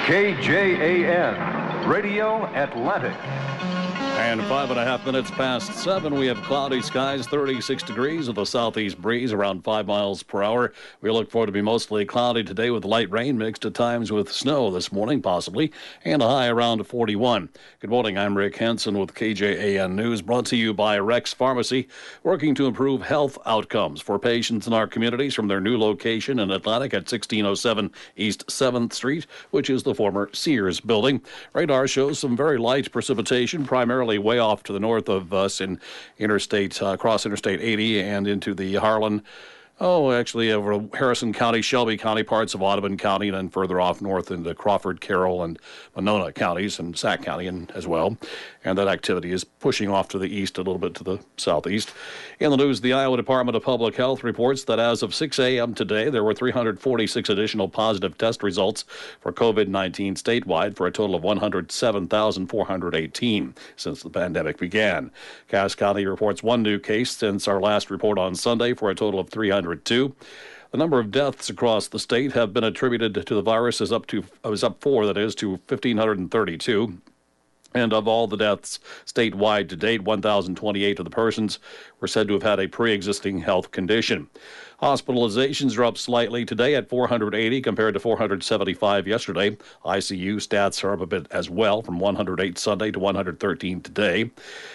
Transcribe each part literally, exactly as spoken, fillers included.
K J A N, Radio Atlantic. And five and a half minutes past seven, we have cloudy skies, thirty-six degrees with a southeast breeze around five miles per hour. We look forward to be mostly cloudy today with light rain mixed at times with snow this morning, possibly, and a high around forty-one. Good morning, I'm Rick Henson with K J A N News, brought to you by Rex Pharmacy, working to improve health outcomes for patients in our communities from their new location in Atlantic at sixteen oh seven East seventh Street, which is the former Sears building. Radar shows some very light precipitation, primarily way off to the north of us in Interstate, uh, across Interstate eighty and into the Harlan, oh, actually over Harrison County, Shelby County, parts of Audubon County, and then further off north into Crawford, Carroll, and Monona counties, and Sac County and, as well. And that activity is pushing off to the east, a little bit to the southeast. In the news, the Iowa Department of Public Health reports that as of six a.m. today, there were three hundred forty-six additional positive test results for COVID nineteen statewide for a total of one hundred seven thousand four hundred eighteen since the pandemic began. Cass County reports one new case since our last report on Sunday for a total of three hundred two. The number of deaths across the state have been attributed to the virus is up to is up four, that is, to one thousand five hundred thirty-two. And of all the deaths statewide to date, one thousand twenty-eight of the persons were said to have had a pre-existing health condition. Hospitalizations are up slightly today at four hundred eighty compared to four hundred seventy-five yesterday. I C U stats are up a bit as well, from one hundred eight Sunday to one hundred thirteen today.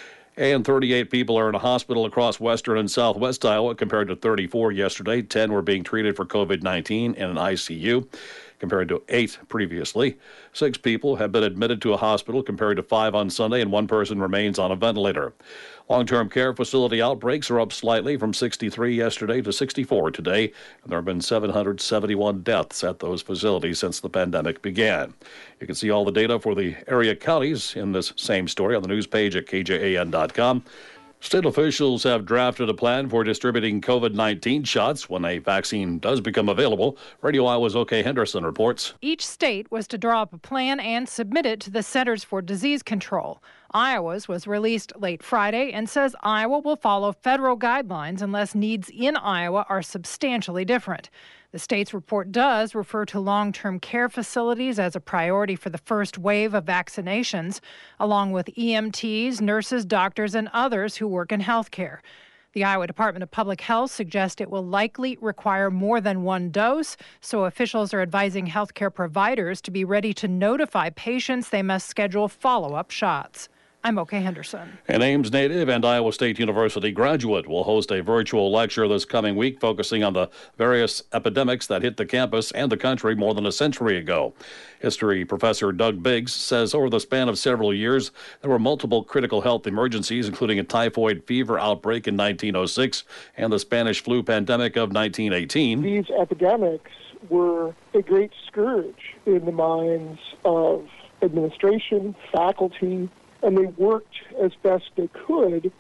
And thirty-eight people are in a hospital across western and southwest Iowa compared to thirty-four yesterday. ten were being treated for COVID nineteen in an I C U compared to eight previously. Six people have been admitted to a hospital compared to five on Sunday, and one person remains on a ventilator. Long-term care facility outbreaks are up slightly from sixty-three yesterday to sixty-four today, and there have been seven hundred seventy-one deaths at those facilities since the pandemic began. You can see all the data for the area counties in this same story on the news page at K J A N dot com. State officials have drafted a plan for distributing COVID nineteen shots when a vaccine does become available. Radio Iowa's O K Henderson reports. Each state was to draw up a plan and submit it to the Centers for Disease Control. Iowa's was released late Friday and says Iowa will follow federal guidelines unless needs in Iowa are substantially different. The state's report does refer to long-term care facilities as a priority for the first wave of vaccinations, along with E M Ts, nurses, doctors, and others who work in healthcare. The Iowa Department of Public Health suggests it will likely require more than one dose, so officials are advising healthcare providers to be ready to notify patients they must schedule follow-up shots. I'm O K Henderson. An Ames native and Iowa State University graduate will host a virtual lecture this coming week focusing on the various epidemics that hit the campus and the country more than a century ago. History professor Doug Biggs says over the span of several years, there were multiple critical health emergencies, including a typhoid fever outbreak in nineteen oh six and the Spanish flu pandemic of nineteen eighteen. These epidemics were a great scourge in the minds of administration, faculty, and they worked as best they could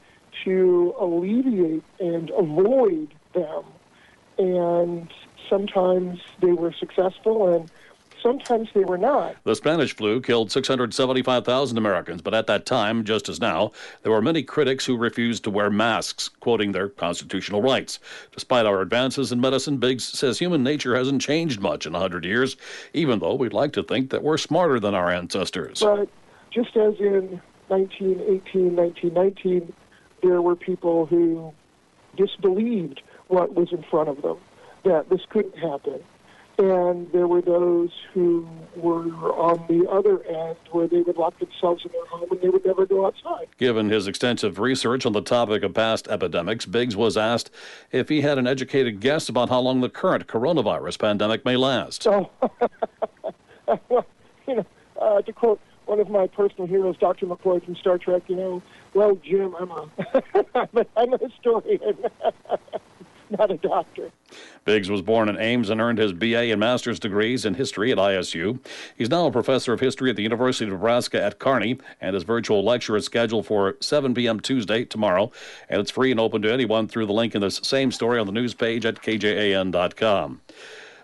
to alleviate and avoid them. And sometimes they were successful, and sometimes they were not. The Spanish flu killed six hundred seventy-five thousand Americans, but at that time, just as now, there were many critics who refused to wear masks, quoting their constitutional rights. Despite our advances in medicine, Biggs says human nature hasn't changed much in one hundred years, even though we'd like to think that we're smarter than our ancestors. But just as in nineteen eighteen, nineteen nineteen, there were people who disbelieved what was in front of them, that this couldn't happen. And there were those who were on the other end where they would lock themselves in their home and they would never go outside. Given his extensive research on the topic of past epidemics, Biggs was asked if he had an educated guess about how long the current coronavirus pandemic may last. So, well, you know, uh, to quote one of my personal heroes, Doctor McCoy from Star Trek, you know, well, Jim, I'm a, I'm a, I'm a historian, not a doctor. Biggs was born in Ames and earned his B A and master's degrees in history at I S U. He's now a professor of history at the University of Nebraska at Kearney, and his virtual lecture is scheduled for seven p.m. Tuesday, tomorrow, and it's free and open to anyone through the link in this same story on the news page at K J A N dot com.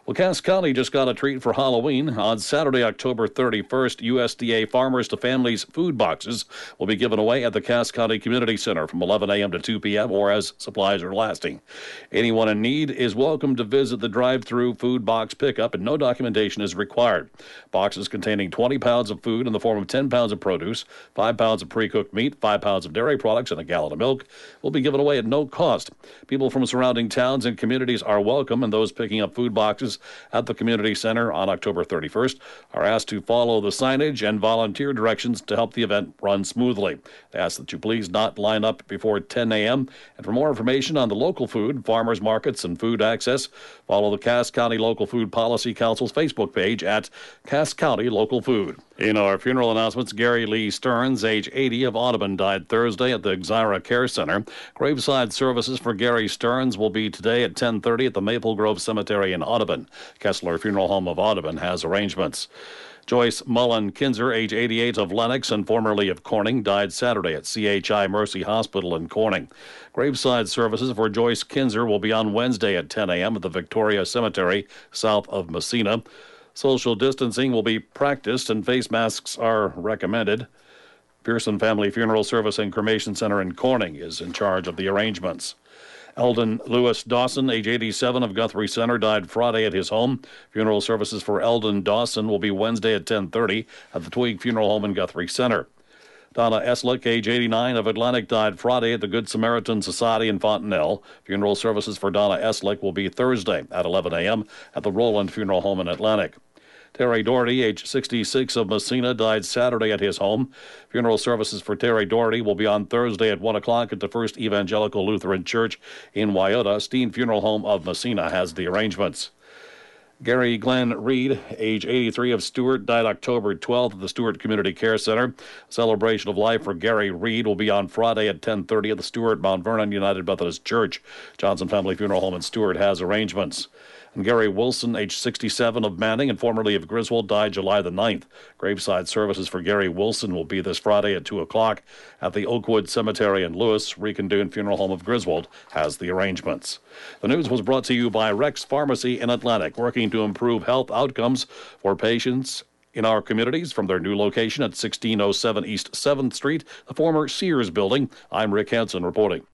Well, Cass County just got a treat for Halloween. On Saturday, October thirty-first, U S D A Farmers to Families food boxes will be given away at the Cass County Community Center from eleven a.m. to two p.m. or as supplies are lasting. Anyone in need is welcome to visit the drive-through food box pickup, and no documentation is required. Boxes containing twenty pounds of food in the form of ten pounds of produce, five pounds of pre-cooked meat, five pounds of dairy products, and a gallon of milk will be given away at no cost. People from surrounding towns and communities are welcome, and those picking up food boxes at the community center on October thirty-first are asked to follow the signage and volunteer directions to help the event run smoothly. They ask that you please not line up before ten a.m. And for more information on the local food, farmers markets, and food access, follow the Cass County Local Food Policy Council's Facebook page at Cass County Local Food. In our funeral announcements, Gary Lee Stearns, age eighty, of Audubon, died Thursday at the Xira Care Center. Graveside services for Gary Stearns will be today at ten thirty at the Maple Grove Cemetery in Audubon. Kessler Funeral Home of Audubon has arrangements. Joyce Mullen Kinzer, age eighty-eight, of Lenox and formerly of Corning, died Saturday at C H I Mercy Hospital in Corning. Graveside services for Joyce Kinzer will be on Wednesday at ten a.m. at the Victoria Cemetery south of Messina. Social distancing will be practiced and face masks are recommended. Pearson Family Funeral Service and Cremation Center in Corning is in charge of the arrangements. Eldon Lewis Dawson, age eighty-seven, of Guthrie Center, died Friday at his home. Funeral services for Eldon Dawson will be Wednesday at ten thirty at the Twig Funeral Home in Guthrie Center. Donna Eslick, age eighty-nine, of Atlantic, died Friday at the Good Samaritan Society in Fontenelle. Funeral services for Donna Eslick will be Thursday at eleven a.m. at the Roland Funeral Home in Atlantic. Terry Doherty, age sixty-six, of Messina, died Saturday at his home. Funeral services for Terry Doherty will be on Thursday at one o'clock at the First Evangelical Lutheran Church in Wyoda. Steen Funeral Home of Messina has the arrangements. Gary Glenn Reed, age eighty-three, of Stewart, died October twelfth at the Stewart Community Care Center. Celebration of life for Gary Reed will be on Friday at ten thirty at the Stewart Mount Vernon United Methodist Church. Johnson Family Funeral Home in Stewart has arrangements. And Gary Wilson, age sixty-seven, of Manning and formerly of Griswold, died July the ninth. Graveside services for Gary Wilson will be this Friday at two o'clock at the Oakwood Cemetery in Lewis. Recondoon Funeral Home of Griswold has the arrangements. The news was brought to you by Rex Pharmacy in Atlantic, working to improve health outcomes for patients in our communities from their new location at sixteen oh seven East seventh Street, the former Sears building. I'm Rick Hansen reporting.